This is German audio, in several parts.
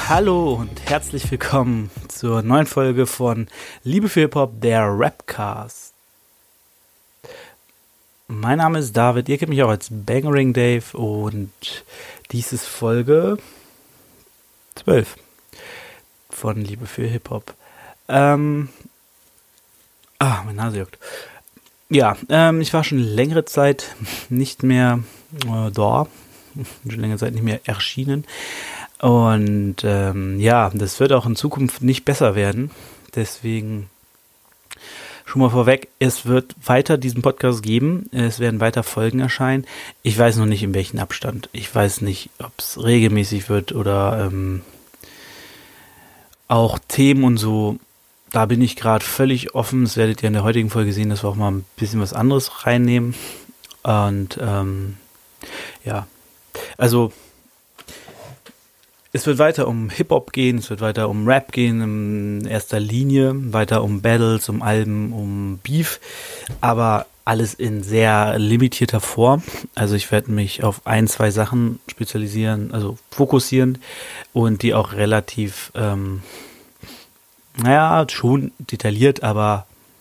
Hallo und herzlich willkommen zur neuen Folge von Liebe für Hip-Hop, der Rapcast. Mein Name ist David, ihr kennt mich auch als Bangering Dave und dies ist Folge 12 von Liebe für Hip-Hop. Meine Nase juckt. Ja, ich war schon längere Zeit nicht mehr da, schon längere Zeit nicht mehr erschienen. Und das wird auch in Zukunft nicht besser werden. Deswegen schon mal vorweg, es wird weiter diesen Podcast geben. Es werden weiter Folgen erscheinen. Ich weiß noch nicht, in welchem Abstand. Ich weiß nicht, ob es regelmäßig wird oder auch Themen und so. Da bin ich gerade völlig offen. Das werdet ihr in der heutigen Folge sehen, dass wir auch mal ein bisschen was anderes reinnehmen. Und also es wird weiter um Hip-Hop gehen, es wird weiter um Rap gehen in erster Linie, weiter um Battles, um Alben, um Beef, aber alles in sehr limitierter Form. Also ich werde mich auf 1-2 Sachen spezialisieren, also fokussieren und die auch relativ, schon detailliert, aber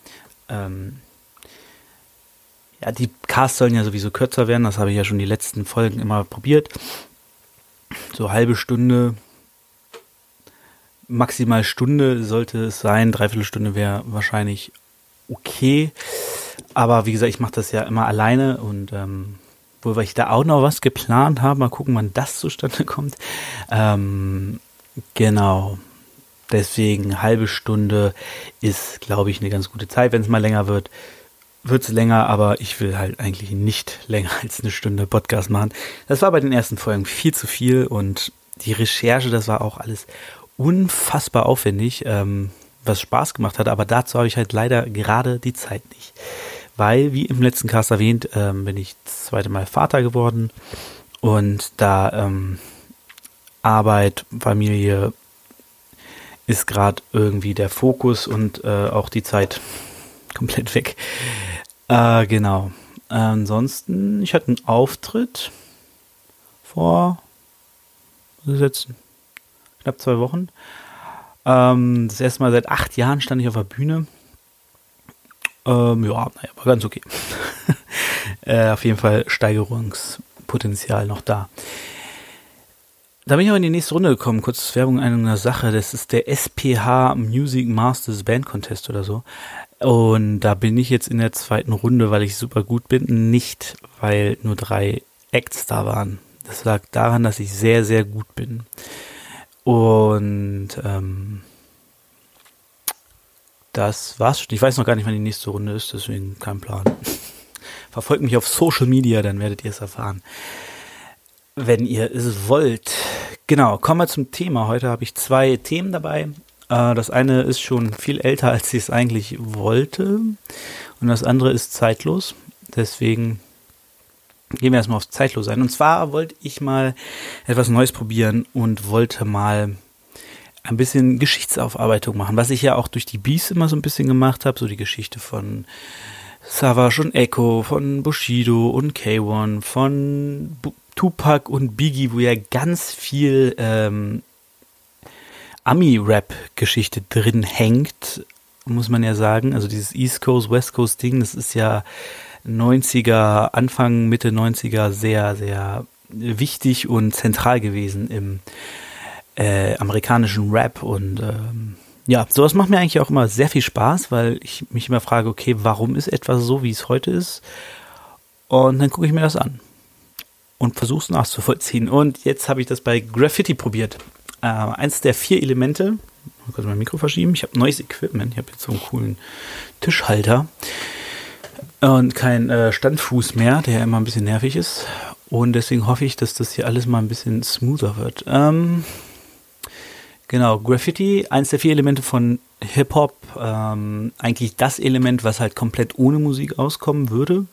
die Casts sollen ja sowieso kürzer werden, das habe ich ja schon die letzten Folgen immer probiert. So halbe Stunde, maximal Stunde sollte es sein, 3/4 Stunde wäre wahrscheinlich okay, aber wie gesagt, ich mache das ja immer alleine und weil ich da auch noch was geplant habe, mal gucken, wann das zustande kommt, genau, deswegen halbe Stunde ist, glaube ich, eine ganz gute Zeit. Wenn es mal länger wird, wird es länger, aber ich will halt eigentlich nicht länger als eine Stunde Podcast machen. Das war bei den ersten Folgen viel zu viel und die Recherche, das war auch alles unfassbar aufwendig, was Spaß gemacht hat, aber dazu habe ich halt leider gerade die Zeit nicht. Weil, wie im letzten Cast erwähnt, bin ich das zweite Mal Vater geworden und da Arbeit, Familie ist gerade irgendwie der Fokus und auch die Zeit komplett weg. Genau. Ansonsten, ich hatte einen Auftritt vor knapp 2 Wochen. Das erste Mal seit 8 Jahren stand ich auf der Bühne. War ganz okay. Auf jeden Fall Steigerungspotenzial noch da. Da bin ich auch in die nächste Runde gekommen. Kurz Werbung einer Sache. Das ist der SPH Music Masters Band Contest oder so. Und da bin ich jetzt in der 2. Runde, weil ich super gut bin. Nicht, weil nur 3 Acts da waren. Das lag daran, dass ich sehr, sehr gut bin. Und das war's schon. Ich weiß noch gar nicht, wann die nächste Runde ist, deswegen kein Plan. Verfolgt mich auf Social Media, dann werdet ihr es erfahren. Wenn ihr es wollt. Genau, kommen wir zum Thema. Heute habe ich 2 Themen dabei. Das eine ist schon viel älter, als ich es eigentlich wollte. Und das andere ist zeitlos. Deswegen gehen wir erstmal aufs Zeitlos ein. Und zwar wollte ich mal etwas Neues probieren und wollte mal ein bisschen Geschichtsaufarbeitung machen. Was ich ja auch durch die Beats immer so ein bisschen gemacht habe. So die Geschichte von Savage und Echo, von Bushido und K1, von Tupac und Biggie, wo ja ganz viel Ami-Rap-Geschichte drin hängt, muss man ja sagen. Also dieses East Coast, West Coast Ding, das ist ja 90er, Anfang, Mitte 90er sehr, sehr wichtig und zentral gewesen im amerikanischen Rap. Und sowas macht mir eigentlich auch immer sehr viel Spaß, weil ich mich immer frage, okay, warum ist etwas so, wie es heute ist? Und dann gucke ich mir das an und versuche es nachzuvollziehen. Und jetzt habe ich das bei Graffiti probiert. Eins der 4 Elemente, mal kurz mein Mikro verschieben, ich habe neues Equipment, ich habe jetzt so einen coolen Tischhalter und kein Standfuß mehr, der immer ein bisschen nervig ist und deswegen hoffe ich, dass das hier alles mal ein bisschen smoother wird. Genau, Graffiti, eins der 4 Elemente von Hip-Hop, eigentlich das Element, was halt komplett ohne Musik auskommen würde.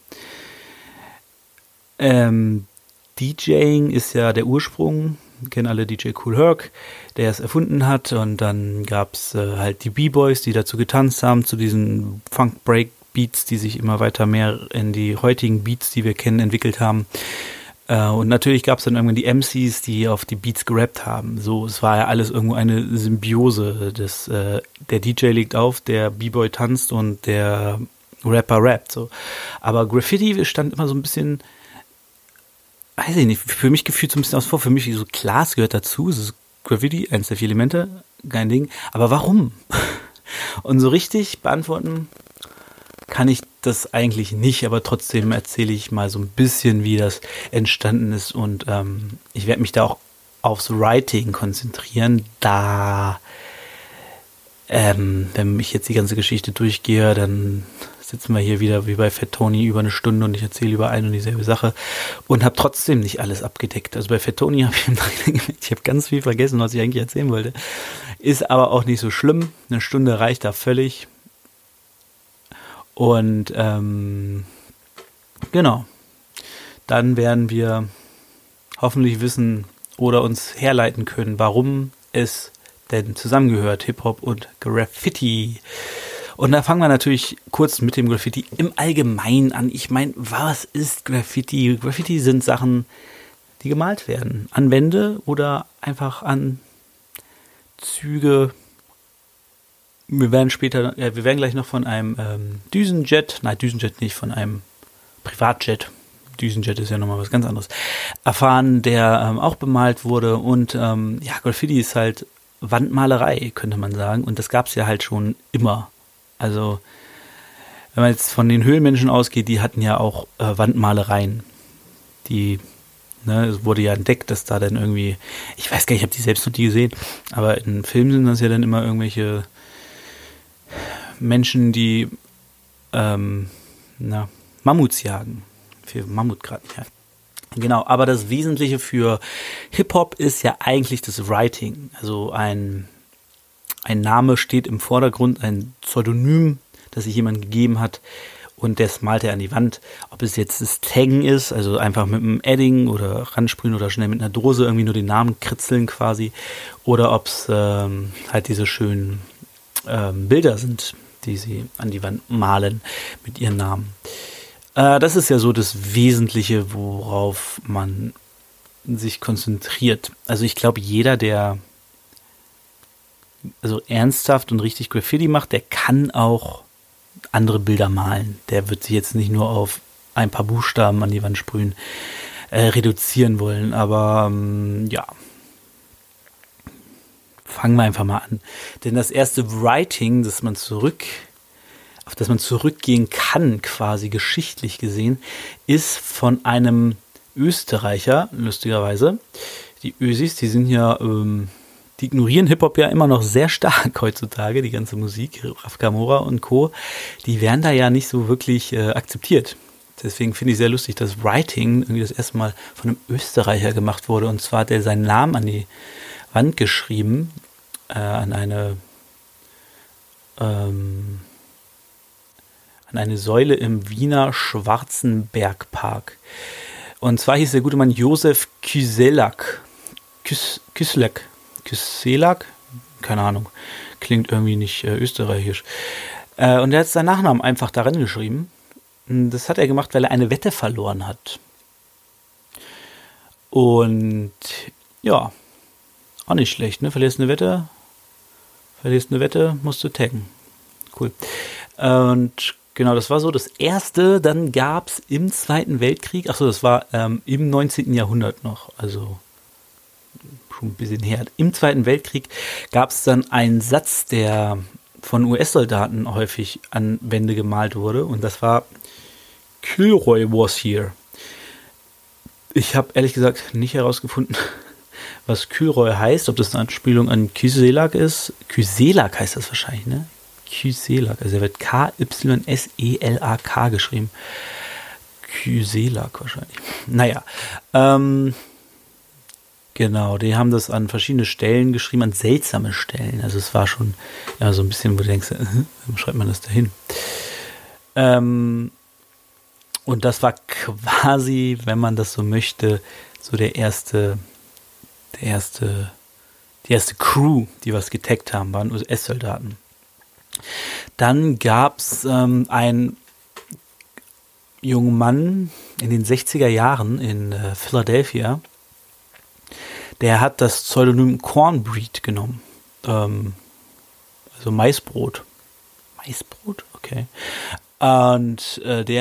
DJing ist ja der Ursprung, kennen alle DJ Kool Herc, der es erfunden hat, und dann gab es halt die B-Boys, die dazu getanzt haben, zu diesen Funk-Break-Beats, die sich immer weiter mehr in die heutigen Beats, die wir kennen, entwickelt haben. Und natürlich gab es dann irgendwann die MCs, die auf die Beats gerappt haben. So, es war ja alles irgendwo eine Symbiose. Der DJ legt auf, der B-Boy tanzt und der Rapper rappt. So. Aber Graffiti stand immer so ein bisschen, weiß ich nicht, für mich gefühlt so ein bisschen aus vor. Für mich so klar, es gehört dazu. Es ist Graffiti, eins der 4 Elemente, kein Ding. Aber warum? Und so richtig beantworten kann ich das eigentlich nicht, aber trotzdem erzähle ich mal so ein bisschen, wie das entstanden ist und ich werde mich da auch aufs Writing konzentrieren, da wenn ich jetzt die ganze Geschichte durchgehe, dann sitzen wir hier wieder wie bei Fat Tony über eine Stunde und ich erzähle über eine und dieselbe Sache und habe trotzdem nicht alles abgedeckt. Also bei Fat Tony habe ich im Nachhinein gemerkt, ich habe ganz viel vergessen, was ich eigentlich erzählen wollte. Ist aber auch nicht so schlimm, eine Stunde reicht da völlig. Und genau, dann werden wir hoffentlich wissen oder uns herleiten können, warum es denn zusammengehört, Hip-Hop und Graffiti. Und da fangen wir natürlich kurz mit dem Graffiti im Allgemeinen an. Ich meine, was ist Graffiti? Graffiti sind Sachen, die gemalt werden. An Wände oder einfach an Züge. Wir werden gleich noch von einem Düsenjet nicht, von einem Privatjet, Düsenjet ist ja nochmal was ganz anderes, erfahren, der auch bemalt wurde und Graffiti ist halt Wandmalerei, könnte man sagen, und das gab es ja halt schon immer. Also, wenn man jetzt von den Höhlenmenschen ausgeht, die hatten ja auch Wandmalereien, es wurde ja entdeckt, dass da dann irgendwie, ich weiß gar nicht, ich habe die selbst noch nie gesehen, aber in Filmen sind das ja dann immer irgendwelche Menschen, die Mammuts jagen. Für Mammutgraten, ja. Genau, aber das Wesentliche für Hip-Hop ist ja eigentlich das Writing. Also ein Name steht im Vordergrund, ein Pseudonym, das sich jemand gegeben hat und das malt er an die Wand. Ob es jetzt das Taggen ist, also einfach mit einem Edding oder ransprühen oder schnell mit einer Dose irgendwie nur den Namen kritzeln quasi, oder ob es halt diese schönen Bilder sind, die sie an die Wand malen mit ihren Namen. Das ist ja so das Wesentliche, worauf man sich konzentriert. Also ich glaube, jeder, der also ernsthaft und richtig Graffiti macht, der kann auch andere Bilder malen. Der wird sich jetzt nicht nur auf ein paar Buchstaben an die Wand sprühen, reduzieren wollen. Aber fangen wir einfach mal an. Denn das erste Writing, auf das man zurückgehen kann, quasi geschichtlich gesehen, ist von einem Österreicher, lustigerweise. Die Ösis, die sind ja, die ignorieren Hip-Hop ja immer noch sehr stark heutzutage, die ganze Musik, Raf Kamora und Co., die werden da ja nicht so wirklich akzeptiert. Deswegen finde ich sehr lustig, dass Writing irgendwie das erste Mal von einem Österreicher gemacht wurde. Und zwar hat er seinen Namen an die Wand geschrieben, an eine Säule im Wiener Schwarzenbergpark. Und zwar hieß der gute Mann Josef Kyselak. Kyselak? Keine Ahnung. Klingt irgendwie nicht österreichisch. Und er hat seinen Nachnamen einfach darin geschrieben. Das hat er gemacht, weil er eine Wette verloren hat. Und ja, auch nicht schlecht, ne? Verlierst eine Wette, musst du taggen. Cool. Und genau, das war so das Erste. Dann gab es im Zweiten Weltkrieg, das war im 19. Jahrhundert noch, also schon ein bisschen her. Im Zweiten Weltkrieg gab es dann einen Satz, der von US-Soldaten häufig an Wände gemalt wurde. Und das war Kilroy was here. Ich habe ehrlich gesagt nicht herausgefunden, was Kilroy heißt, ob das eine Anspielung an Kyselak ist. Kyselak heißt das wahrscheinlich, ne? Kyselak, also er wird Kyselak geschrieben. Kyselak wahrscheinlich. Naja, genau, die haben das an verschiedene Stellen geschrieben, an seltsame Stellen. Also es war schon so ein bisschen, wo du denkst, warum schreibt man das dahin? Und das war quasi, wenn man das so möchte, so die erste Crew, die was getaggt haben, waren US-Soldaten. Dann gab es ein jungen Mann in den 60er Jahren in Philadelphia, der hat das Pseudonym Cornbread genommen. Also Maisbrot. Maisbrot? Okay. Und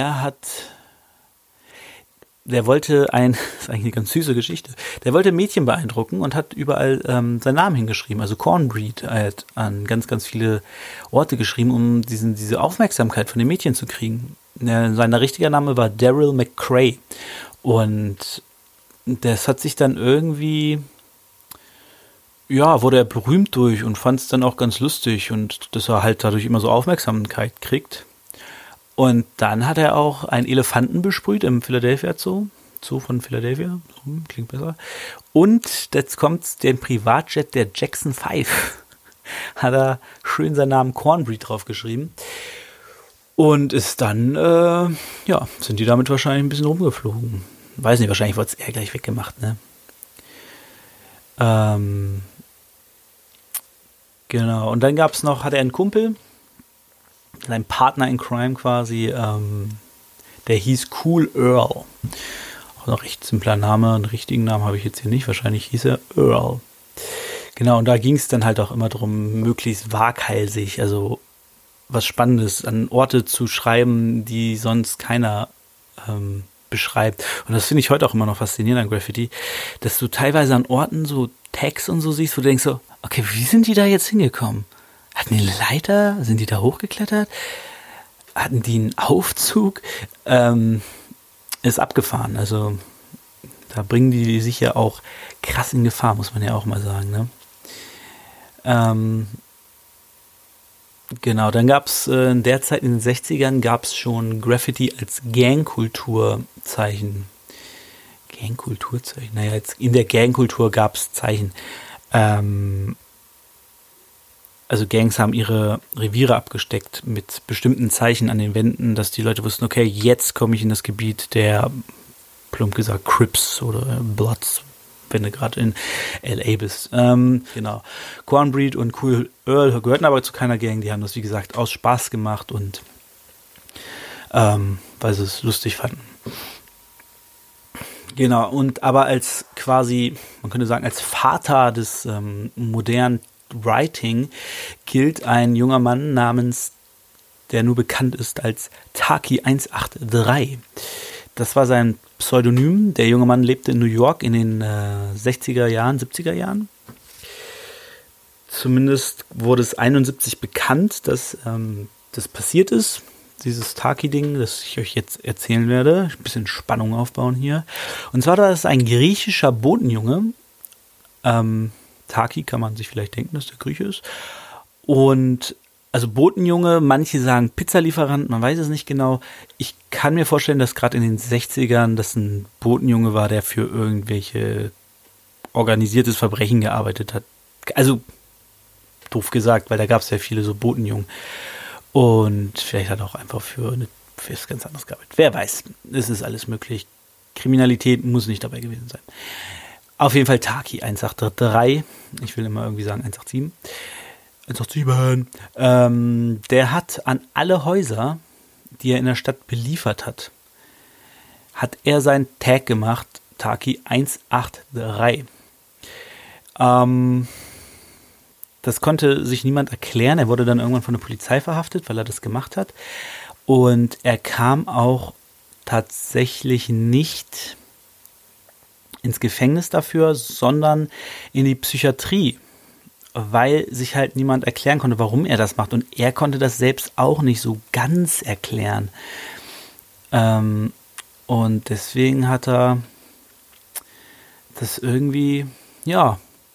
der wollte das ist eigentlich eine ganz süße Geschichte, der wollte Mädchen beeindrucken und hat überall seinen Namen hingeschrieben, also Cornbread, hat an ganz, ganz viele Orte geschrieben, um diese Aufmerksamkeit von den Mädchen zu kriegen. Sein richtiger Name war Daryl McCray und das hat sich dann irgendwie, ja, wurde er berühmt durch und fand es dann auch ganz lustig und dass er halt dadurch immer so Aufmerksamkeit kriegt. Und dann hat er auch einen Elefanten besprüht im Philadelphia Zoo von Philadelphia, klingt besser. Und jetzt kommt den Privatjet der Jackson 5, hat er schön seinen Namen Cornbread draufgeschrieben. Und ist dann, sind die damit wahrscheinlich ein bisschen rumgeflogen. Weiß nicht, wahrscheinlich wurde es eher gleich weggemacht, ne? Genau, und dann hat er einen Kumpel, sein Partner in Crime quasi, der hieß Cool Earl. Auch ein recht simpler Name, einen richtigen Namen habe ich jetzt hier nicht, wahrscheinlich hieß er Earl. Genau, und da ging es dann halt auch immer darum, möglichst waghalsig, also was Spannendes an Orte zu schreiben, die sonst keiner beschreibt. Und das finde ich heute auch immer noch faszinierend an Graffiti, dass du teilweise an Orten so Tags und so siehst, wo du denkst so, okay, wie sind die da jetzt hingekommen? Hatten die eine Leiter? Sind die da hochgeklettert? Hatten die einen Aufzug? Ist abgefahren. Also da bringen die sich ja auch krass in Gefahr, muss man ja auch mal sagen. Ne? Genau, dann gab es in der Zeit, in den 60ern, gab es schon Graffiti als Gangkulturzeichen. Gangkulturzeichen? Naja, jetzt in der Gangkultur gab es Zeichen. Also Gangs haben ihre Reviere abgesteckt mit bestimmten Zeichen an den Wänden, dass die Leute wussten, okay, jetzt komme ich in das Gebiet der, plump gesagt, Crips oder Bloods, wenn du gerade in L.A. bist. Genau. Cornbread und Cool Earl gehörten aber zu keiner Gang, die haben das, wie gesagt, aus Spaß gemacht und weil sie es lustig fanden. Genau, und aber als quasi, man könnte sagen, als Vater des modernen Writing gilt ein junger Mann namens, der nur bekannt ist als Taki 183. Das war sein Pseudonym. Der junge Mann lebte in New York in den 60er Jahren, 70er Jahren. Zumindest wurde es 71 bekannt, dass das passiert ist. Dieses Taki-Ding, das ich euch jetzt erzählen werde. Ein bisschen Spannung aufbauen hier. Und zwar war das ein griechischer Bodenjunge. Taki kann man sich vielleicht denken, dass der Grieche ist. Und also Botenjunge, manche sagen Pizzalieferant, man weiß es nicht genau. Ich kann mir vorstellen, dass gerade in den 60ern das ein Botenjunge war, der für irgendwelche organisiertes Verbrechen gearbeitet hat. Also doof gesagt, weil da gab es ja viele so Botenjungen. Und vielleicht hat er auch einfach für was ganz anderes gearbeitet. Wer weiß, es ist alles möglich. Kriminalität muss nicht dabei gewesen sein. Auf jeden Fall Taki 183. Ich will immer irgendwie sagen 187. 187. Der hat an alle Häuser, die er in der Stadt beliefert hat er seinen Tag gemacht, Taki 183. Das konnte sich niemand erklären. Er wurde dann irgendwann von der Polizei verhaftet, weil er das gemacht hat. Und er kam auch tatsächlich nicht ins Gefängnis dafür, sondern in die Psychiatrie, weil sich halt niemand erklären konnte, warum er das macht. Und er konnte das selbst auch nicht so ganz erklären. Und deswegen hat er das irgendwie, ja,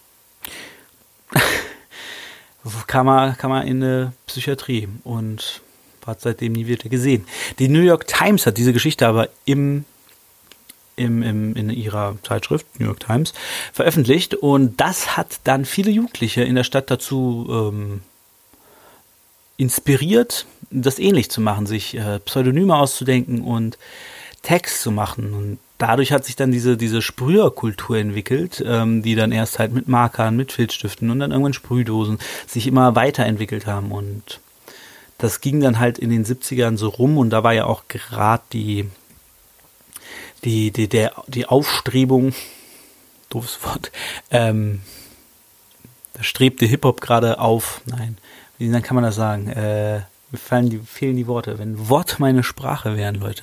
kam er in eine Psychiatrie und hat seitdem nie wieder gesehen. Die New York Times hat diese Geschichte aber in ihrer Zeitschrift, New York Times, veröffentlicht und das hat dann viele Jugendliche in der Stadt dazu inspiriert, das ähnlich zu machen, sich Pseudonyme auszudenken und Tags zu machen und dadurch hat sich dann diese Sprüherkultur entwickelt, die dann erst halt mit Markern, mit Filzstiften und dann irgendwann Sprühdosen sich immer weiterentwickelt haben und das ging dann halt in den 70ern so rum und da war ja auch gerade die Aufstrebung, doofes Wort, da strebte Hip-Hop gerade auf, nein, wie kann man das sagen, mir fehlen die Worte, wenn Worte meine Sprache wären, Leute.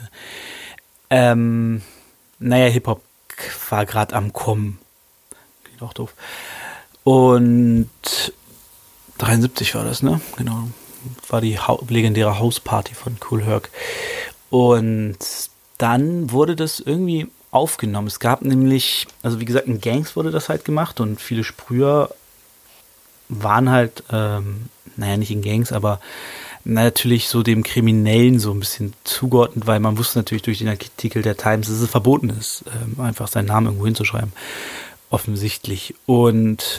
Naja, Hip-Hop war gerade am Kommen. Klingt auch doof. Und 73 war das, ne? Genau. War die legendäre Hausparty von Kool Herc. Und dann wurde das irgendwie aufgenommen. Es gab nämlich, also wie gesagt, in Gangs wurde das halt gemacht und viele Sprüher waren halt, naja, nicht in Gangs, aber natürlich so dem Kriminellen so ein bisschen zugeordnet, weil man wusste natürlich durch den Artikel der Times, dass es verboten ist, einfach seinen Namen irgendwo hinzuschreiben. Offensichtlich. Und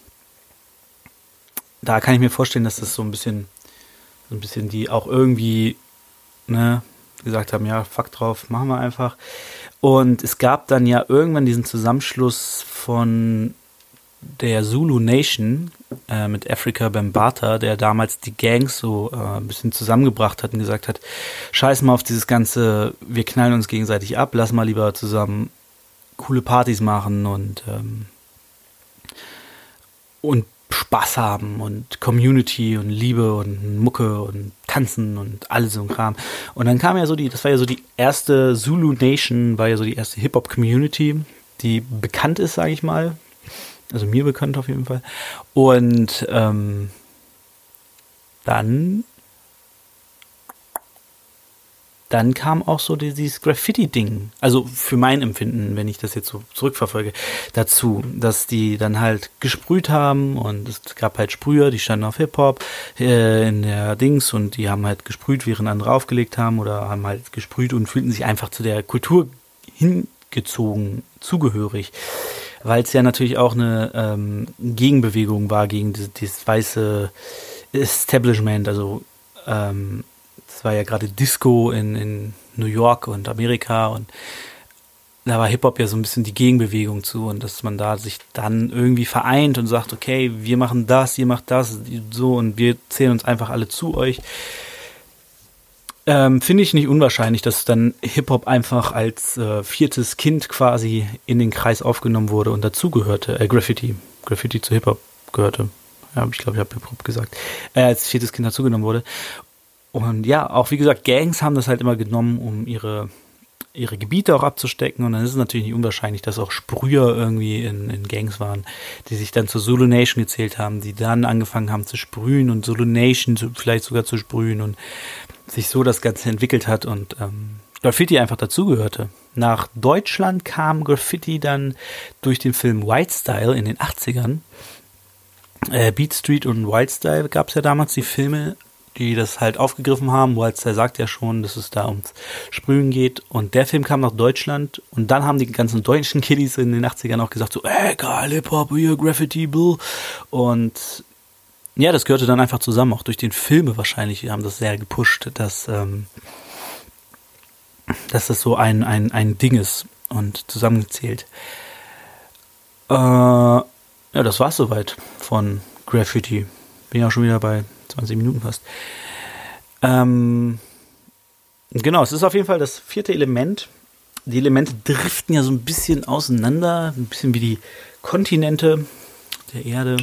da kann ich mir vorstellen, dass das so ein bisschen die auch irgendwie, ne, gesagt haben, ja, fuck drauf, machen wir einfach. Und es gab dann ja irgendwann diesen Zusammenschluss von der Zulu Nation mit Afrika Bambaataa, der damals die Gangs so ein bisschen zusammengebracht hat und gesagt hat, scheiß mal auf dieses ganze, wir knallen uns gegenseitig ab, lass mal lieber zusammen coole Partys machen und Spaß haben und Community und Liebe und Mucke und Tanzen und alles so ein Kram. Und dann kam ja so das war ja so die erste Zulu Nation, war ja so die erste Hip-Hop-Community, die bekannt ist, sage ich mal. Also mir bekannt auf jeden Fall. Und dann kam auch so dieses Graffiti-Ding, also für mein Empfinden, wenn ich das jetzt so zurückverfolge, dazu, dass die dann halt gesprüht haben und es gab halt Sprüher, die standen auf Hip-Hop in der Dings und die haben halt gesprüht, während andere aufgelegt haben oder haben halt gesprüht und fühlten sich einfach zu der Kultur hingezogen, zugehörig, weil es ja natürlich auch eine Gegenbewegung war gegen dieses weiße Establishment, also es war ja gerade Disco in New York und Amerika und da war Hip-Hop ja so ein bisschen die Gegenbewegung zu und dass man da sich dann irgendwie vereint und sagt, okay, wir machen das, ihr macht das, so und wir zählen uns einfach alle zu euch. Finde ich nicht unwahrscheinlich, dass dann Hip-Hop einfach als viertes Kind quasi in den Kreis aufgenommen wurde und dazugehörte, Graffiti zu Hip-Hop gehörte. Ja, ich glaube, ich habe Hip-Hop gesagt. Als viertes Kind dazugenommen wurde. Und ja, auch wie gesagt, Gangs haben das halt immer genommen, um ihre Gebiete auch abzustecken. Und dann ist es natürlich nicht unwahrscheinlich, dass auch Sprüher irgendwie in Gangs waren, die sich dann zur Zulu Nation gezählt haben, die dann angefangen haben zu sprühen und Zulu Nation vielleicht sogar zu sprühen und sich so das Ganze entwickelt hat und Graffiti einfach dazugehörte. Nach Deutschland kam Graffiti dann durch den Film White Style in den 80ern. Beat Street und White Style gab es ja damals die Filme, die das halt aufgegriffen haben. White Style sagt ja schon, dass es da ums Sprühen geht. Und der Film kam nach Deutschland und dann haben die ganzen deutschen Kiddies in den 80ern auch gesagt so, geil, Hip-Hop, hier, Graffiti, Bill. Und ja, das gehörte dann einfach zusammen, auch durch den Filme wahrscheinlich. Die haben das sehr gepusht, dass das so ein Ding ist und zusammengezählt. Ja, das war's soweit von Graffiti. Bin ja auch schon wieder bei 20 Minuten fast. Genau, es ist auf jeden Fall das vierte Element. Die Elemente driften ja so ein bisschen auseinander, ein bisschen wie die Kontinente der Erde.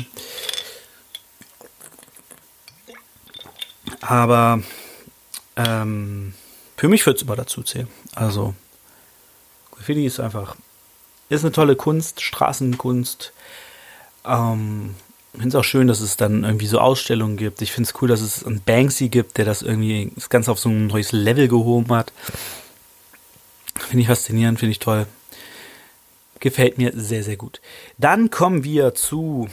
Aber für mich würde es immer dazu zählen. Also Graffiti ist eine tolle Kunst, Straßenkunst. Ich finde es auch schön, dass es dann irgendwie so Ausstellungen gibt. Ich finde es cool, dass es einen Banksy gibt, der das Ganze auf so ein neues Level gehoben hat. Finde ich faszinierend, finde ich toll. Gefällt mir sehr, sehr gut. Dann kommen wir zu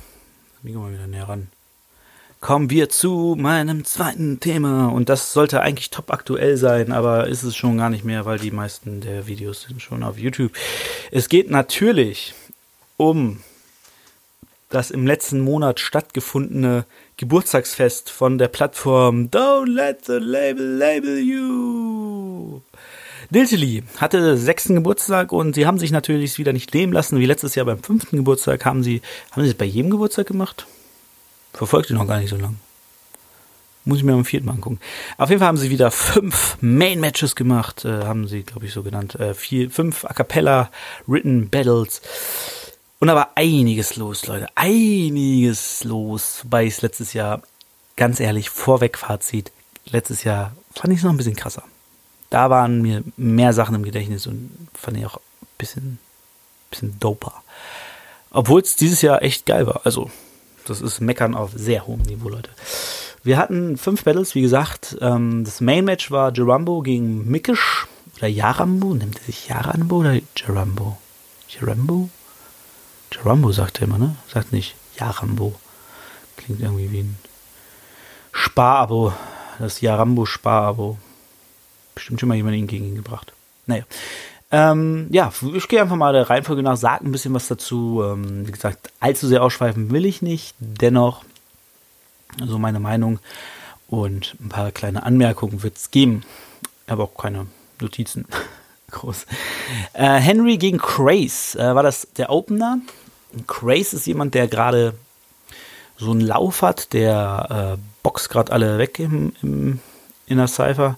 meinem zweiten Thema. Und das sollte eigentlich top aktuell sein, aber ist es schon gar nicht mehr, weil die meisten der Videos sind schon auf YouTube. Es geht natürlich um das im letzten Monat stattgefundene Geburtstagsfest von der Plattform Don't Let the Label You. Diltily hatte 6. Geburtstag und sie haben sich natürlich wieder nicht nehmen lassen, wie letztes Jahr beim 5. Geburtstag. Haben sie das bei jedem Geburtstag gemacht? Verfolgt ihr noch gar nicht so lang. Muss ich mir am 4. Mal angucken. Auf jeden Fall haben sie wieder 5 Main-Matches gemacht, haben sie, glaube ich, so genannt. 5 A Cappella Written Battles. Und da war einiges los, Leute. Einiges los. Wobei ich es letztes Jahr, ganz ehrlich, Vorweg-Fazit, letztes Jahr fand ich es noch ein bisschen krasser. Da waren mir mehr Sachen im Gedächtnis und fand ich auch ein bisschen doper. Obwohl es dieses Jahr echt geil war. Also, das ist Meckern auf sehr hohem Niveau, Leute. Wir hatten 5 Battles, wie gesagt. Das Main-Match war Jarambo gegen Mikish. Oder Jarambo. Nennt er sich Jarambo oder Jarambo? Jarambo? Jarambo sagt er immer, ne? Sagt nicht Jarambo. Klingt irgendwie wie ein Sparabo. Das Jarambo-Sparabo. Bestimmt schon mal jemand gegen ihn gebracht. Naja. Ja, ich gehe einfach mal der Reihenfolge nach, sage ein bisschen was dazu. Wie gesagt, allzu sehr ausschweifen will ich nicht. Dennoch, so meine Meinung und ein paar kleine Anmerkungen wird es geben. Aber auch keine Notizen. Groß. Henry gegen Craze war das der Opener. Craze ist jemand, der gerade so einen Lauf hat. Der boxt gerade alle weg in der Cypher.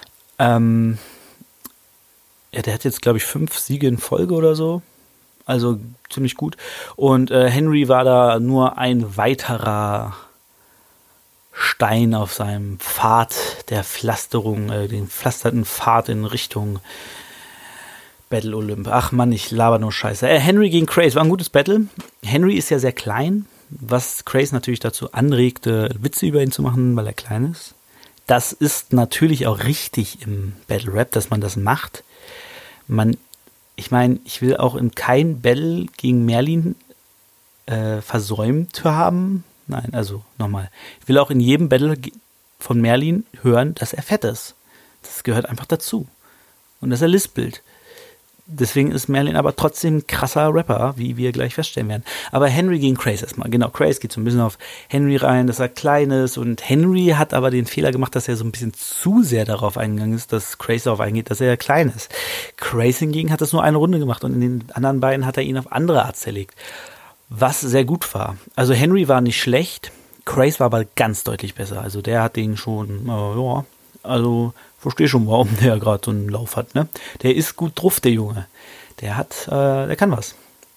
Ja, der hat jetzt, glaube ich, 5 Siege in Folge oder so. Also ziemlich gut. Und Henry war da nur ein weiterer Stein auf seinem Pfad der Pflasterung, den pflasterten Pfad in Richtung Battle Olymp. Ach Mann, ich laber nur Scheiße. Henry gegen Craze war ein gutes Battle. Henry ist ja sehr klein, was Craze natürlich dazu anregte, Witze über ihn zu machen, weil er klein ist. Das ist natürlich auch richtig im Battle Rap, dass man das macht. Ich meine, ich will auch in kein Battle gegen Merlin versäumt haben. Nein, also nochmal. Ich will auch in jedem Battle von Merlin hören, dass er fett ist. Das gehört einfach dazu. Und dass er lispelt. Deswegen ist Merlin aber trotzdem ein krasser Rapper, wie wir gleich feststellen werden. Aber Henry gegen Craze erstmal. Genau, Craze geht so ein bisschen auf Henry rein, dass er klein ist. Und Henry hat aber den Fehler gemacht, dass er so ein bisschen zu sehr darauf eingegangen ist, dass Craze darauf eingeht, dass er ja klein ist. Craze hingegen hat das nur eine Runde gemacht und in den anderen beiden hat er ihn auf andere Art zerlegt. Was sehr gut war. Also Henry war nicht schlecht, Craze war aber ganz deutlich besser. Also der hat den schon, ja, also verstehe schon, warum der gerade so einen Lauf hat, ne? Der ist gut drauf, der Junge. Der kann was.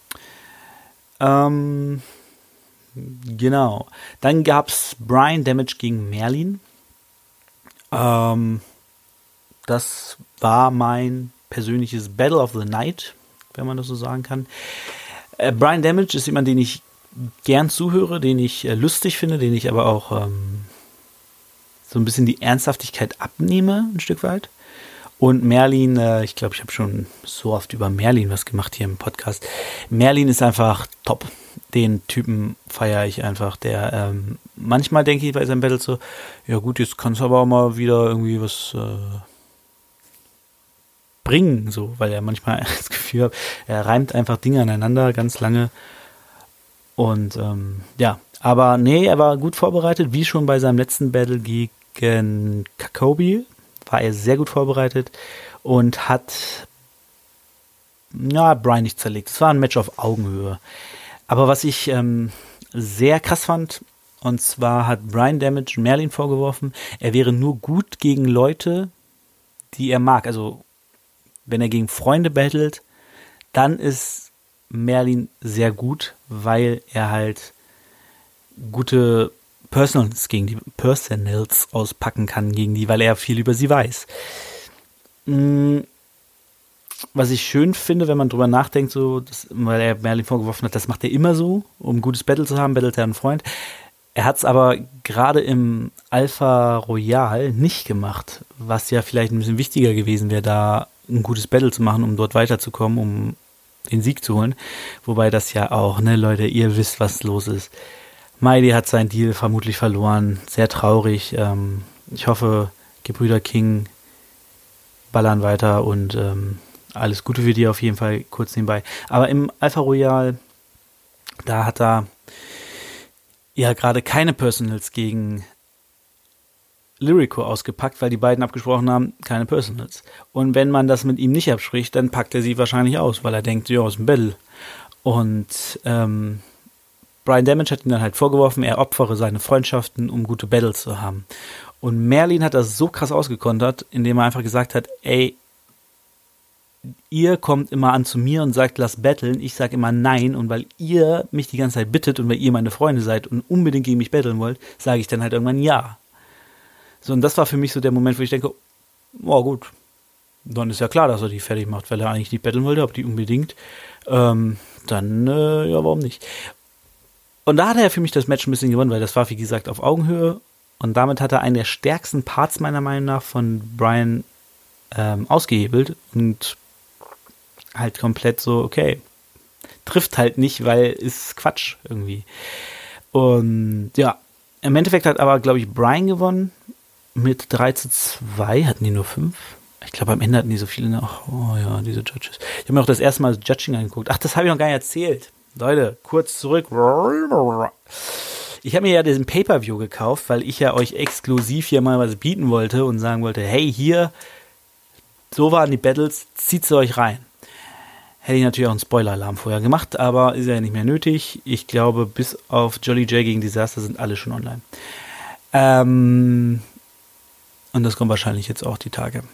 Genau. Dann gab's Brian Damage gegen Merlin. Das war mein persönliches Battle of the Night, wenn man das so sagen kann. Brian Damage ist jemand, den ich gern zuhöre, den ich lustig finde, den ich aber auch so ein bisschen die Ernsthaftigkeit abnehme, ein Stück weit. Und Merlin, ich glaube, ich habe schon so oft über Merlin was gemacht hier im Podcast. Merlin ist einfach top. Den Typen feiere ich einfach. Der manchmal denke ich bei seinem Battle so, ja gut, jetzt kannst du aber auch mal wieder irgendwie was bringen, so, weil er manchmal das Gefühl hat, er reimt einfach Dinge aneinander ganz lange. Und ja, aber nee, er war gut vorbereitet, wie schon bei seinem letzten Battle gegen Kakobi war er sehr gut vorbereitet und hat Brian nicht zerlegt. Es war ein Match auf Augenhöhe. Aber was ich sehr krass fand, und zwar hat Brian Damage Merlin vorgeworfen, er wäre nur gut gegen Leute, die er mag. Also wenn er gegen Freunde battelt, dann ist Merlin sehr gut, weil er halt gute Personals auspacken kann gegen die, weil er viel über sie weiß. Was ich schön finde, wenn man drüber nachdenkt, so, weil er Merlin vorgeworfen hat, das macht er immer so, um ein gutes Battle zu haben, battelt er einen Freund. Er hat es aber gerade im Alpha Royal nicht gemacht, was ja vielleicht ein bisschen wichtiger gewesen wäre, da ein gutes Battle zu machen, um dort weiterzukommen, um den Sieg zu holen. Wobei das ja auch, ne, Leute, ihr wisst, was los ist. Miley hat seinen Deal vermutlich verloren. Sehr traurig. Ich hoffe, Gebrüder King ballern weiter und alles Gute für die auf jeden Fall kurz nebenbei. Aber im Alpha Royal, da hat er ja gerade keine Personals gegen Lyrico ausgepackt, weil die beiden abgesprochen haben, keine Personals. Und wenn man das mit ihm nicht abspricht, dann packt er sie wahrscheinlich aus, weil er denkt, ja, ist ein Battle. Und Brian Damage hat ihm dann halt vorgeworfen, er opfere seine Freundschaften, um gute Battles zu haben. Und Merlin hat das so krass ausgekontert, indem er einfach gesagt hat, ey, ihr kommt immer an zu mir und sagt, lass battlen. Ich sag immer nein. Und weil ihr mich die ganze Zeit bittet und weil ihr meine Freunde seid und unbedingt gegen mich battlen wollt, sage ich dann halt irgendwann ja. So, und das war für mich so der Moment, wo ich denke, oh gut, dann ist ja klar, dass er die fertig macht, weil er eigentlich nicht battlen wollte, aber die unbedingt. Dann, ja, warum nicht? Und da hat er für mich das Match ein bisschen gewonnen, weil das war, wie gesagt, auf Augenhöhe. Und damit hat er einen der stärksten Parts meiner Meinung nach von Brian ausgehebelt und halt komplett so, okay, trifft halt nicht, weil ist Quatsch irgendwie. Und ja, im Endeffekt hat aber, glaube ich, Brian gewonnen mit 3:2. Hatten die nur 5? Ich glaube, am Ende hatten die so viele noch. Oh ja, diese Judges. Ich habe mir auch das erste Mal das Judging angeguckt. Ach, das habe ich noch gar nicht erzählt. Leute, kurz zurück. Ich habe mir ja diesen Pay-Per-View gekauft, weil ich ja euch exklusiv hier mal was bieten wollte und sagen wollte, hey, hier, so waren die Battles, zieht sie euch rein. Hätte ich natürlich auch einen Spoiler-Alarm vorher gemacht, aber ist ja nicht mehr nötig. Ich glaube, bis auf Jolly J gegen Disaster sind alle schon online. Und das kommt wahrscheinlich jetzt auch die Tage.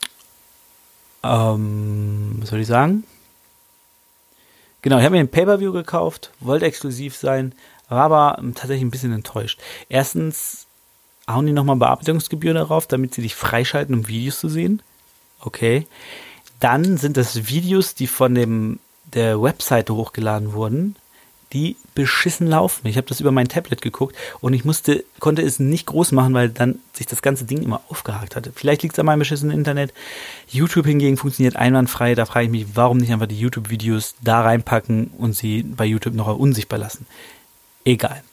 Was soll ich sagen? Genau, ich habe mir ein Pay-Per-View gekauft, wollte exklusiv sein, war aber tatsächlich ein bisschen enttäuscht. Erstens hauen die nochmal Bearbeitungsgebühren darauf, damit sie dich freischalten, um Videos zu sehen. Okay. Dann sind das Videos, die von der Webseite hochgeladen wurden, die beschissen laufen. Ich habe das über mein Tablet geguckt und ich konnte es nicht groß machen, weil dann sich das ganze Ding immer aufgehakt hatte. Vielleicht liegt es an meinem beschissenen Internet. YouTube hingegen funktioniert einwandfrei. Da frage ich mich, warum nicht einfach die YouTube-Videos da reinpacken und sie bei YouTube noch unsichtbar lassen. Egal.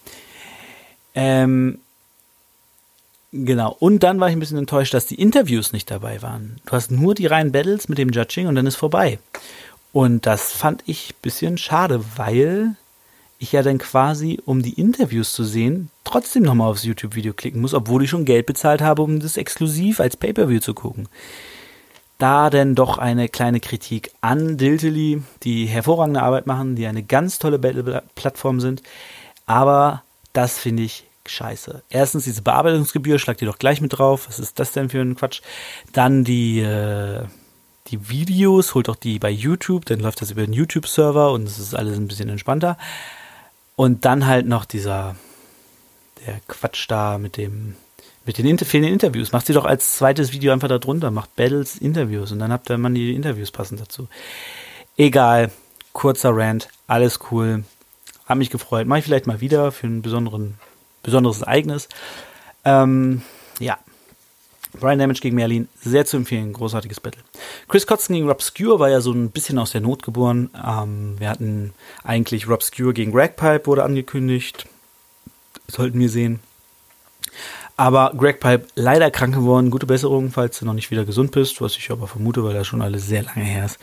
Genau. Und dann war ich ein bisschen enttäuscht, dass die Interviews nicht dabei waren. Du hast nur die reinen Battles mit dem Judging und dann ist vorbei. Und das fand ich ein bisschen schade, weil ich ja dann quasi, um die Interviews zu sehen, trotzdem nochmal aufs YouTube-Video klicken muss, obwohl ich schon Geld bezahlt habe, um das exklusiv als Pay-Per-View zu gucken. Da denn doch eine kleine Kritik an Diltily, die hervorragende Arbeit machen, die eine ganz tolle Battle-Plattform sind, aber das finde ich scheiße. Erstens diese Bearbeitungsgebühr, schlagt ihr doch gleich mit drauf. Was ist das denn für ein Quatsch? Dann die Videos, holt doch die bei YouTube, dann läuft das über den YouTube-Server und es ist alles ein bisschen entspannter. Und dann halt noch der Quatsch da mit den fehlenden Interviews. Macht sie doch als zweites Video einfach da drunter, macht Battles, Interviews und dann habt ihr die Interviews passend dazu. Egal, kurzer Rant, alles cool. Hab mich gefreut. Mach ich vielleicht mal wieder für ein besonderes Ereignis. Ja. Brian Damage gegen Merlin, sehr zu empfehlen, großartiges Battle. Chris Kotzen gegen Robscure war ja so ein bisschen aus der Not geboren. Wir hatten eigentlich Robscure gegen Ragpipe, wurde angekündigt. Sollten wir sehen. Aber Ragpipe leider krank geworden. Gute Besserung, falls du noch nicht wieder gesund bist, was ich aber vermute, weil das schon alles sehr lange her ist.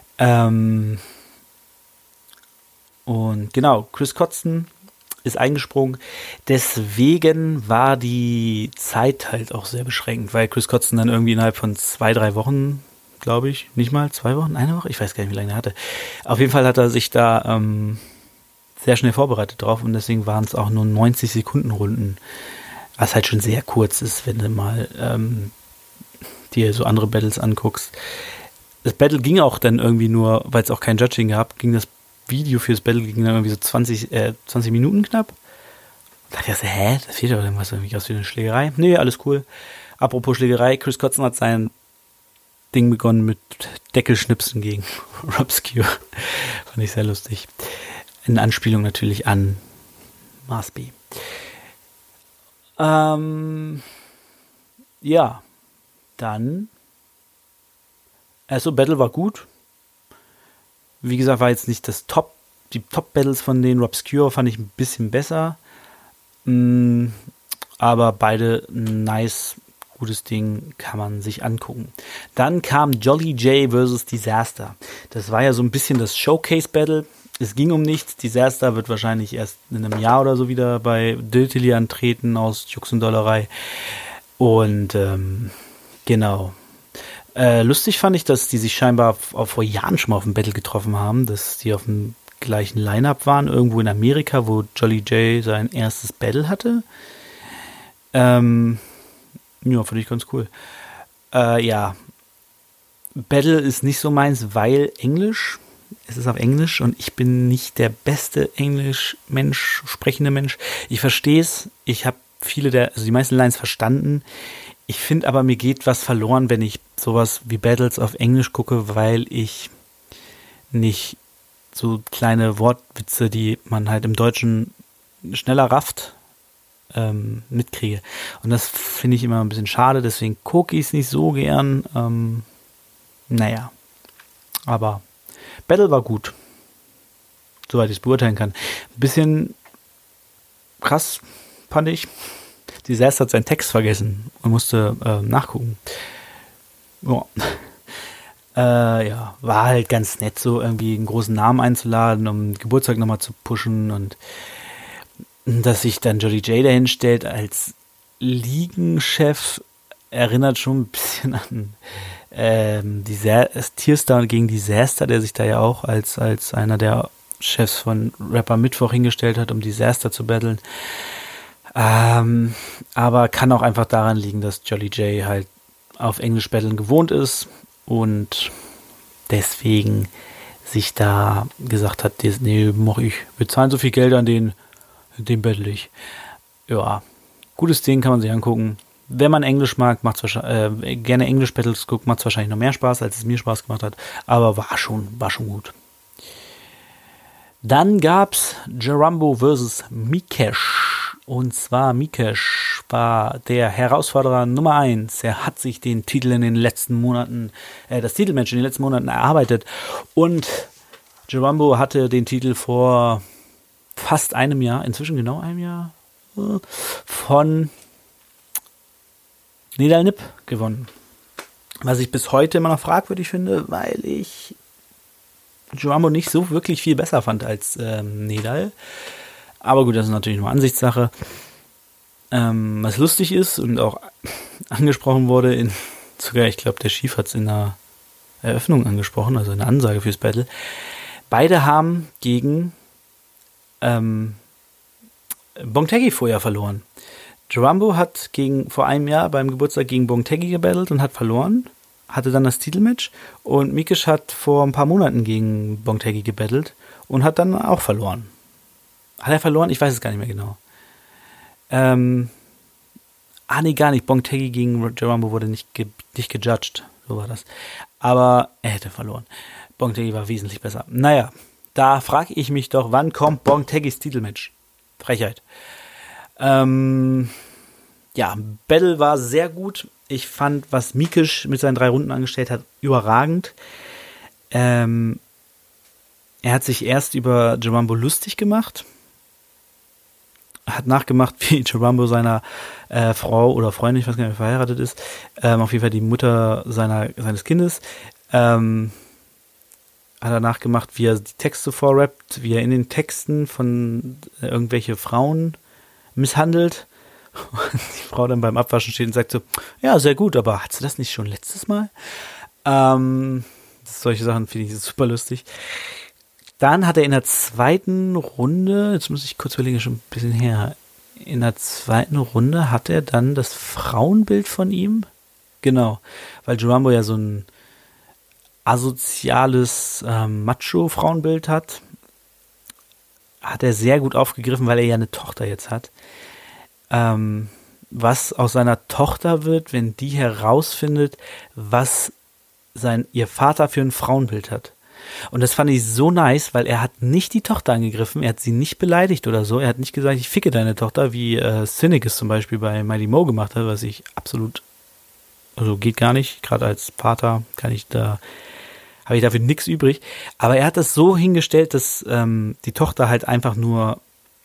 Und genau, Chris Kotzen ist eingesprungen. Deswegen war die Zeit halt auch sehr beschränkt, weil Chris Kotzen dann irgendwie innerhalb von 2-3 Wochen, glaube ich, nicht mal 2 Wochen, eine Woche, ich weiß gar nicht, wie lange er hatte. Auf jeden Fall hat er sich da sehr schnell vorbereitet drauf und deswegen waren es auch nur 90 Sekunden Runden, was halt schon sehr kurz ist, wenn du mal dir so andere Battles anguckst. Das Battle ging auch dann irgendwie nur, weil es auch kein Judging gab, ging das Video für das Battle ging dann irgendwie so 20 Minuten knapp. Da dachte ich so, da fehlt doch irgendwas, irgendwie aus wie eine Schlägerei. Nee, alles cool. Apropos Schlägerei, Chris Kotzen hat sein Ding begonnen mit Deckelschnipsen gegen Robscure. Fand ich sehr lustig. In Anspielung natürlich an Mars B. Ja, dann also Battle war gut. Wie gesagt, war jetzt nicht die Top-Battles von denen. Robscure fand ich ein bisschen besser. Aber beide nice, gutes Ding, kann man sich angucken. Dann kam Jolly J vs. Disaster. Das war ja so ein bisschen das Showcase-Battle. Es ging um nichts. Disaster wird wahrscheinlich erst in einem Jahr oder so wieder bei Diltily antreten aus Jux und Dollerei. Und genau. Lustig fand ich, dass die sich scheinbar vor Jahren schon mal auf dem Battle getroffen haben, dass die auf dem gleichen Line-Up waren, irgendwo in Amerika, wo Jolly J sein erstes Battle hatte. Ja, fand ich ganz cool. Ja, Battle ist nicht so meins, weil Englisch. Es ist auf Englisch und ich bin nicht der beste Englisch-Mensch, sprechende Mensch. Ich verstehe es. Ich habe die meisten Lines verstanden. Ich finde aber, mir geht was verloren, wenn ich sowas wie Battles auf Englisch gucke, weil ich nicht so kleine Wortwitze, die man halt im Deutschen schneller rafft, mitkriege. Und das finde ich immer ein bisschen schade, deswegen gucke ich es nicht so gern. Naja, aber Battle war gut, soweit ich es beurteilen kann. Ein bisschen krass, fand ich. Disaster hat seinen Text vergessen und musste nachgucken. Ja. Ja, war halt ganz nett, so irgendwie einen großen Namen einzuladen, um Geburtstag nochmal zu pushen und dass sich dann Jolly J dahin stellt als Ligenchef, erinnert schon ein bisschen an Tierstar gegen Disaster, der sich da ja auch als einer der Chefs von Rapper Mittwoch hingestellt hat, um Disaster zu battlen. Aber kann auch einfach daran liegen, dass Jolly J halt auf Englisch battlen gewohnt ist und deswegen sich da gesagt hat, nee, mach ich, wir zahlen so viel Geld an den battle ich. Ja, gutes Ding, kann man sich angucken. Wenn man Englisch mag, macht's wahrscheinlich, gerne Englisch-Battles guckt, macht es wahrscheinlich noch mehr Spaß, als es mir Spaß gemacht hat. Aber war schon gut. Dann gab's Jarambo vs. Mikesh. Und zwar Mikesh war der Herausforderer Nummer 1. Er hat sich den Titel in den letzten Monaten, das Titelmatch in den letzten Monaten erarbeitet. Und Jarambo hatte den Titel vor fast einem Jahr, inzwischen genau einem Jahr, von Nidal Nip gewonnen. Was ich bis heute immer noch fragwürdig finde, weil ich Jarambo nicht so wirklich viel besser fand als Nidal. Aber gut, das ist natürlich nur Ansichtssache. Was lustig ist und auch angesprochen wurde, sogar, ich glaube, der Chief hat es in der Eröffnung angesprochen, also in der Ansage fürs Battle. Beide haben gegen Bongtegi vorher verloren. Jarambo hat vor einem Jahr beim Geburtstag gegen Bongtegi gebattelt und hat verloren, hatte dann das Titelmatch, und Mikesh hat vor ein paar Monaten gegen Bongtegi gebattelt und hat dann auch verloren. Hat er verloren? Ich weiß es gar nicht mehr genau. Nee, gar nicht. Bongtegi gegen Jarambo wurde nicht gejudged. So war das. Aber er hätte verloren. Bongtegi war wesentlich besser. Naja, da frage ich mich doch, wann kommt Bongtegis Titelmatch? Frechheit. Ja, Battle war sehr gut. Ich fand, was Mikesh mit seinen 3 Runden angestellt hat, überragend. Er hat sich erst über Jarambo lustig gemacht, hat nachgemacht, wie Jarambo seiner Frau oder Freundin, ich weiß gar nicht, wer verheiratet ist, auf jeden Fall die Mutter seines Kindes, hat er nachgemacht, wie er die Texte vorrappt, wie er in den Texten von irgendwelche Frauen misshandelt. Und die Frau dann beim Abwaschen steht und sagt so, ja, sehr gut, aber hat sie das nicht schon letztes Mal? Solche Sachen finde ich super lustig. Dann hat er in der zweiten Runde, jetzt muss ich kurz überlegen, schon ein bisschen her, in der zweiten Runde hat er dann das Frauenbild von ihm, genau, weil Jarambo ja so ein asoziales Macho-Frauenbild hat er sehr gut aufgegriffen, weil er ja eine Tochter jetzt hat. Was aus seiner Tochter wird, wenn die herausfindet, was ihr Vater für ein Frauenbild hat. Und das fand ich so nice, weil er hat nicht die Tochter angegriffen, er hat sie nicht beleidigt oder so, er hat nicht gesagt, ich ficke deine Tochter, wie Cynic es zum Beispiel bei Mighty Mo gemacht hat, was ich absolut, also geht gar nicht, gerade als Vater habe ich dafür nichts übrig, aber er hat das so hingestellt, dass die Tochter halt einfach nur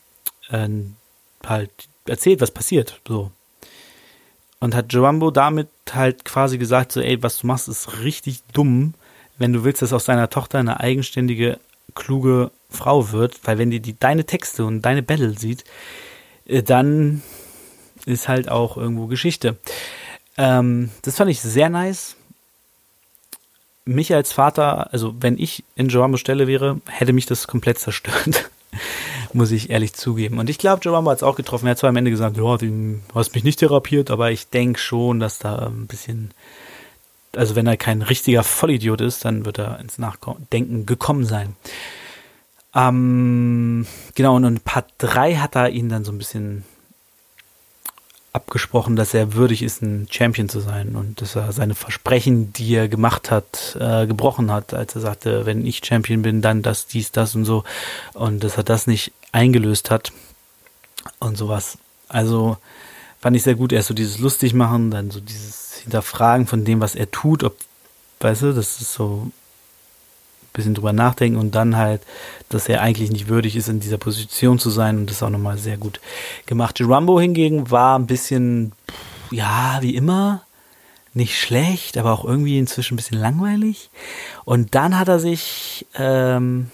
halt erzählt, was passiert, so. Und hat Jarambo damit halt quasi gesagt, so, ey, was du machst, ist richtig dumm, wenn du willst, dass aus deiner Tochter eine eigenständige, kluge Frau wird, weil wenn die deine Texte und deine Battle sieht, dann ist halt auch irgendwo Geschichte. Das fand ich sehr nice. mich als Vater, also wenn ich in Joe Rambo Stelle wäre, hätte mich das komplett zerstört. Muss ich ehrlich zugeben. Und ich glaube, Joe Rambo hat es auch getroffen. Er hat zwar am Ende gesagt, ja, du hast mich nicht therapiert, aber ich denke schon, dass da ein bisschen, also wenn er kein richtiger Vollidiot ist, dann wird er ins Nachdenken gekommen sein. Genau, und in Part 3 hat er ihn dann so ein bisschen abgesprochen, dass er würdig ist, ein Champion zu sein und dass er seine Versprechen, die er gemacht hat, gebrochen hat, als er sagte, wenn ich Champion bin, dann das, dies, das und so, und dass er das nicht eingelöst hat und sowas. Also fand ich sehr gut, erst so dieses Lustigmachen, dann so dieses Hinterfragen von dem, was er tut, ob, weißt du, das ist so bisschen drüber nachdenken und dann halt, dass er eigentlich nicht würdig ist, in dieser Position zu sein, und das ist auch nochmal sehr gut gemacht. Rambo hingegen war ein bisschen, ja, wie immer, nicht schlecht, aber auch irgendwie inzwischen ein bisschen langweilig. Und dann hat er sich, ich habe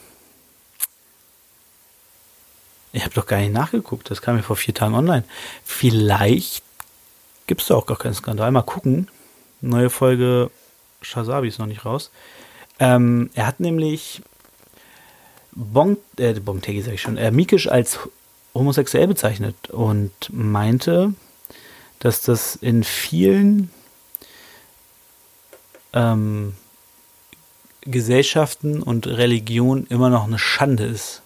doch gar nicht nachgeguckt, das kam mir vor 4 Tagen online. Vielleicht gibt es da auch gar keinen Skandal. Mal gucken. Neue Folge Shazabi ist noch nicht raus. Er hat nämlich Bontegi, sag ich schon, Mikisch als homosexuell bezeichnet und meinte, dass das in vielen Gesellschaften und Religionen immer noch eine Schande ist.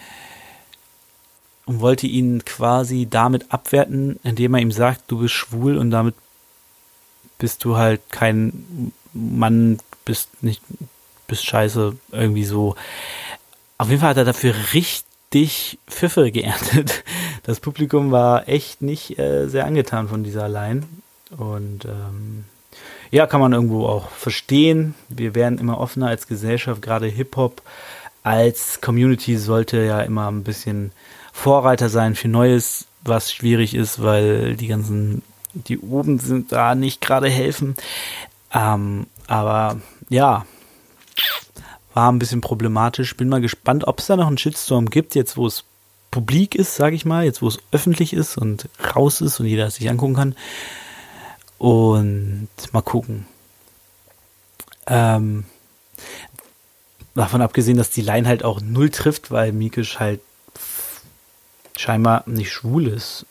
Und wollte ihn quasi damit abwerten, indem er ihm sagt, du bist schwul und damit bist du halt kein Mann, bist scheiße, irgendwie so. Auf jeden Fall hat er dafür richtig Pfiffe geerntet. Das Publikum war echt nicht sehr angetan von dieser Line. Und ja, kann man irgendwo auch verstehen. Wir werden immer offener als Gesellschaft, gerade Hip-Hop als Community sollte ja immer ein bisschen Vorreiter sein für Neues, was schwierig ist, weil die oben sind, da nicht gerade helfen. Aber ja, war ein bisschen problematisch. Bin mal gespannt, ob es da noch einen Shitstorm gibt, jetzt wo es publik ist, sage ich mal, jetzt wo es öffentlich ist und raus ist und jeder es sich angucken kann. Und mal gucken. Davon abgesehen, dass die Line halt auch null trifft, weil Mikisch halt scheinbar nicht schwul ist.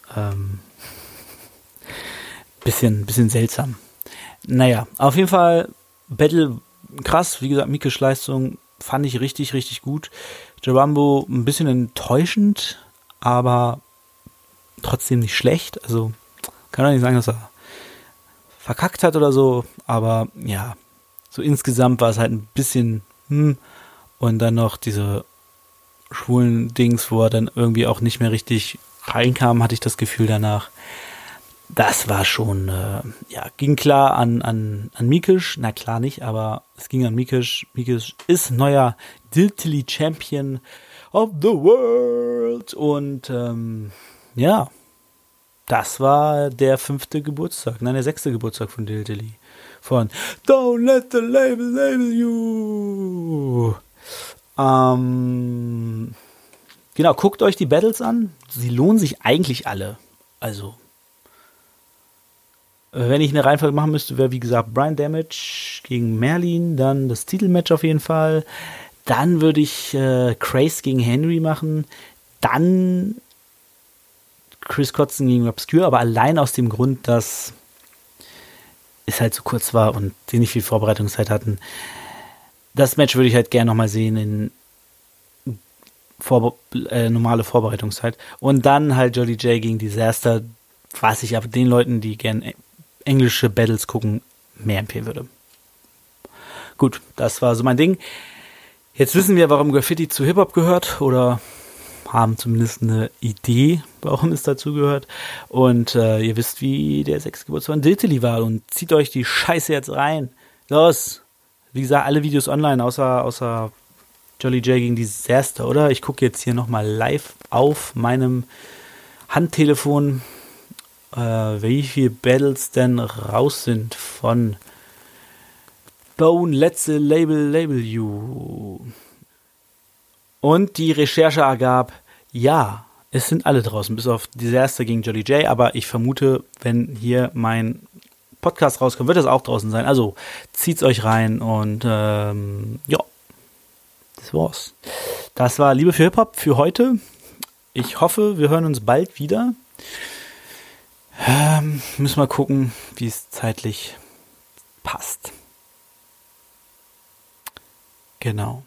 Bisschen seltsam. Naja, auf jeden Fall Battle krass, wie gesagt, Mikisch Leistung fand ich richtig, richtig gut. Joe Rambo ein bisschen enttäuschend, aber trotzdem nicht schlecht. Also kann man nicht sagen, dass er verkackt hat oder so, aber ja, so insgesamt war es halt ein bisschen und dann noch diese schwulen Dings, wo er dann irgendwie auch nicht mehr richtig reinkam, hatte ich das Gefühl danach. Das war schon, ging klar an Mikisch, na klar nicht, aber es ging an Mikisch. Mikisch ist neuer Diltily Champion of the World und das war der 5. Geburtstag, nein, der 6. Geburtstag von Diltily. Von Don't let the label label you. Genau, guckt euch die Battles an. Sie lohnen sich eigentlich alle. Also wenn ich eine Reihenfolge machen müsste, wäre wie gesagt Brian Damage gegen Merlin, dann das Titelmatch auf jeden Fall. Dann würde ich Craze gegen Henry machen. Dann Chris Kotzen gegen Obscure, aber allein aus dem Grund, dass es halt so kurz war und die nicht viel Vorbereitungszeit hatten. Das Match würde ich halt gerne nochmal sehen in normale Vorbereitungszeit. Und dann halt Jolly J gegen Disaster, was ich aber den Leuten, die gerne englische Battles gucken, mehr empfehlen würde. Gut, das war so mein Ding. Jetzt wissen wir, warum Graffiti zu Hip-Hop gehört oder haben zumindest eine Idee, warum es dazu gehört. Und ihr wisst, wie der 6. Geburtstag von Diltily war und zieht euch die Scheiße jetzt rein. Los! Wie gesagt, alle Videos online, außer Jolly J gegen Disaster, oder? Ich gucke jetzt hier nochmal live auf meinem Handtelefon, wie viele Battles denn raus sind von Bone, Let's Label You. Und die Recherche ergab, ja, es sind alle draußen, bis auf Disaster gegen Jolly J, aber ich vermute, wenn hier mein Podcast rauskommt, wird das auch draußen sein. Also zieht's euch rein und ja, das war's. Das war Liebe für Hip-Hop für heute. Ich hoffe, wir hören uns bald wieder. Müssen wir gucken, wie es zeitlich passt. Genau.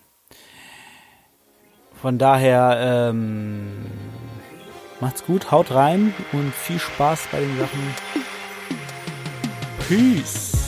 Von daher macht's gut, haut rein und viel Spaß bei den Sachen. Peace.